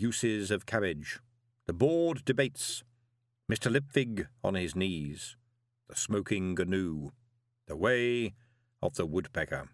uses of cabbage. The board debates. Mr. Lipwig on his knees. The smoking GNU. The way of the woodpecker.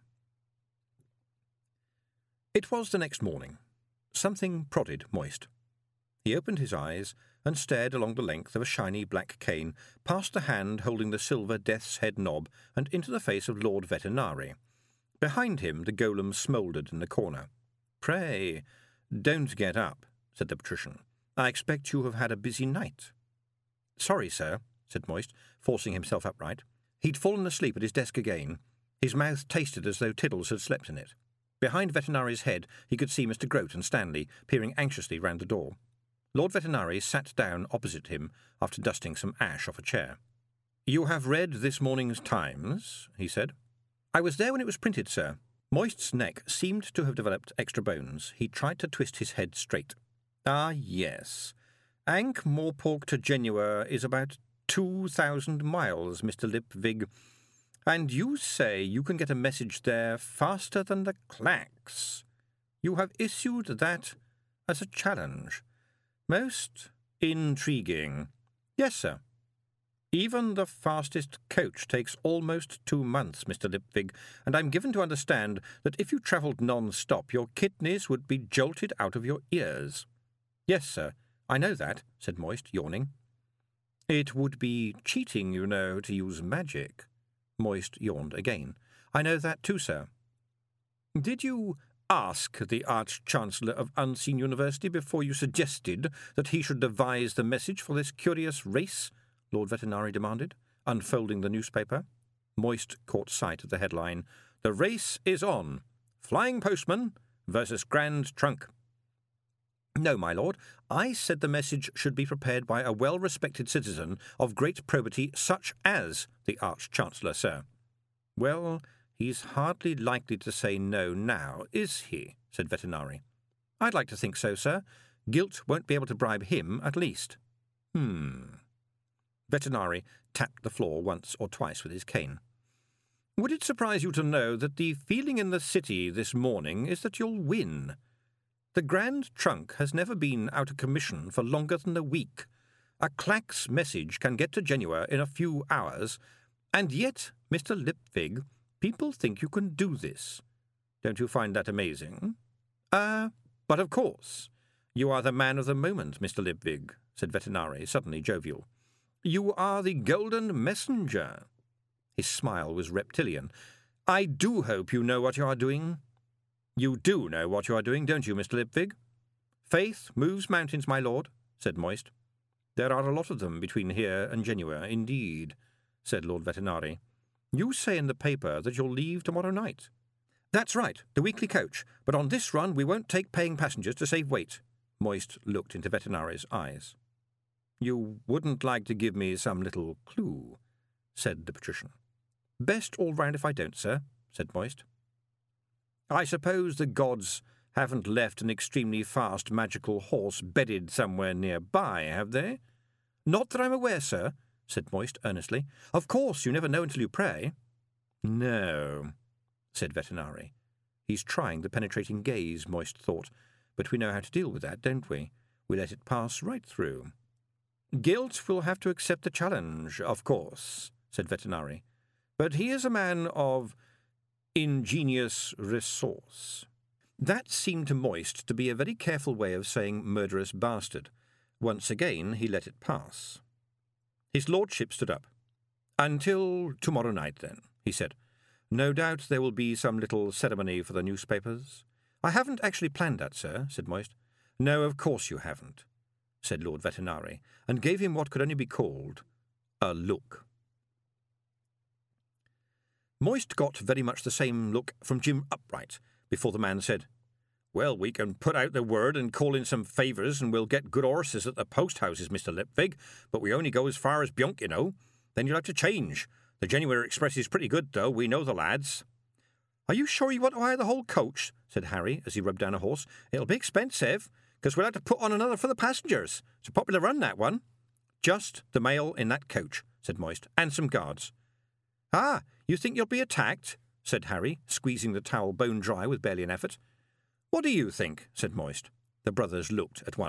It was the next morning. Something prodded Moist. He opened his eyes and stared along the length of a shiny black cane, past the hand holding the silver death's head knob, and into the face of Lord Vetinari. Behind him the golem smouldered in the corner. "Pray, don't get up," said the patrician. "I expect you have had a busy night." "Sorry, sir," said Moist, forcing himself upright. He'd fallen asleep at his desk again. His mouth tasted as though Tiddles had slept in it. Behind Vetinari's head he could see Mr. Grote and Stanley peering anxiously round the door. Lord Vetinari sat down opposite him after dusting some ash off a chair. "You have read this morning's Times?" he said. "I was there when it was printed, sir." Moist's neck seemed to have developed extra bones. He tried to twist his head straight. "Ah, yes. Ankh-Morpork to Genua is about 2,000 miles, Mr. Lipwig. And you say you can get a message there faster than the clacks. You have issued that as a challenge. Most intriguing." "Yes, sir." "Even the fastest coach takes almost 2 months, Mr. Lipwig, and I'm given to understand that if you travelled non-stop, your kidneys would be jolted out of your ears." "Yes, sir, I know that," said Moist, yawning. "It would be cheating, you know, to use magic." Moist yawned again. "I know that too, sir." "Did you ask the Arch-Chancellor of Unseen University before you suggested that he should devise the message for this curious race?" Lord Vetinari demanded, unfolding the newspaper. Moist caught sight of the headline, "The race is on. Flying Postman versus Grand Trunk." "No, my lord. I said the message should be prepared by a well-respected citizen of great probity such as the Arch-Chancellor, sir." "Well, he's hardly likely to say no now, is he?" said Vetinari. "I'd like to think so, sir. Guilt won't be able to bribe him, at least." Vetinari tapped the floor once or twice with his cane. "Would it surprise you to know that the feeling in the city this morning is that you'll win? The Grand Trunk has never been out of commission for longer than a week. A clack's message can get to Genua in a few hours, and yet, Mr. Lipwig, people think you can do this. Don't you find that amazing?" But of course, you are the man of the moment, Mr. Lipwig," said Vetinari, suddenly jovial. "You are the golden messenger." His smile was reptilian. "I do hope you know what you are doing." "You do know what you are doing, don't you, Mr. Lipwig?" "Faith moves mountains, my lord," said Moist. "There are a lot of them between here and Genua, indeed," said Lord Vetinari. "You say in the paper that you'll leave tomorrow night." "That's right, the weekly coach, but on this run we won't take paying passengers to save weight." Moist looked into Vetinari's eyes. "You wouldn't like to give me some little clue?" said the patrician. "Best all round if I don't, sir," said Moist. "I suppose the gods haven't left an extremely fast magical horse bedded somewhere nearby, have they?" "Not that I'm aware, sir," said Moist earnestly. "Of course, you never know until you pray." "No," said Vetinari. "He's trying the penetrating gaze," Moist thought. "But we know how to deal with that, don't we? We let it pass right through." "Guilt will have to accept the challenge, of course," said Vetinari. "But he is a man of ingenious resource." That seemed to Moist to be a very careful way of saying murderous bastard. Once again he let it pass. His lordship stood up. "Until tomorrow night, then," he said. "No doubt there will be some little ceremony for the newspapers." "I haven't actually planned that, sir," said Moist. "No, of course you haven't," said Lord Vetinari, and gave him what could only be called a look. Moist got very much the same look from Jim Upright before the man said, "Well, we can put out the word and call in some favours, and we'll get good horses at the post-houses, Mr. Lipwig, but we only go as far as Bjunk, you know. Then you'll have to change. The Genua Express is pretty good, though. We know the lads." "Are you sure you want to hire the whole coach?" said Harry, as he rubbed down a horse. "It'll be expensive, because we'll have to put on another for the passengers. It's a popular run, that one." "Just the mail in that coach," said Moist, "and some guards." "Ah, you think you'll be attacked?" said Harry, squeezing the towel bone dry with barely an effort. "What do you think?" said Moist. The brothers looked at one